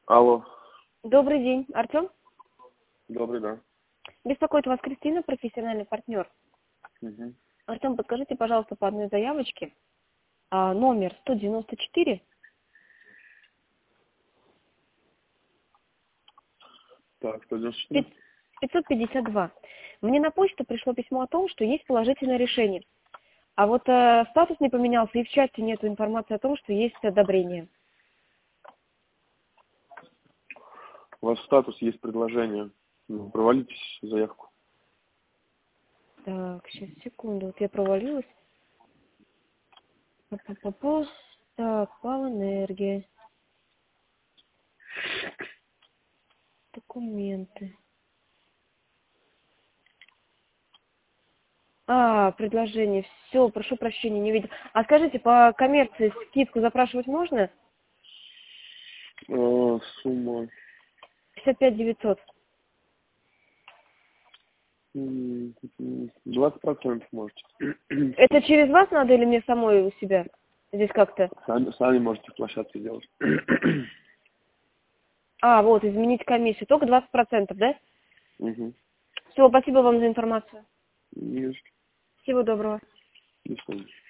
Алло. Добрый день, Артем. Добрый, да. Беспокоит вас Кристина, профессиональный партнер. Угу. Артем, подскажите, пожалуйста, по одной заявочке. Номер 194. Так, 194. 552. Мне на почту пришло письмо о том, что есть положительное решение. А вот статус не поменялся, и в чате нет информации о том, что есть одобрение. У вас статус есть предложение. Провалитесь заявку. Так, сейчас, секунду. Вот я провалилась. Па-па-па-па. Так, Павэнергия. Документы. Предложение. Все, прошу прощения, не видел. А скажите, по коммерции скидку запрашивать можно? Сумма 55 900. 20% можете. Это через вас надо или мне самой у себя? Здесь как-то. Сами можете в площадке делать. Вот, изменить комиссию. Только 20%, да? Угу. Все, спасибо вам за информацию. Не за что. Всего доброго. До свидания.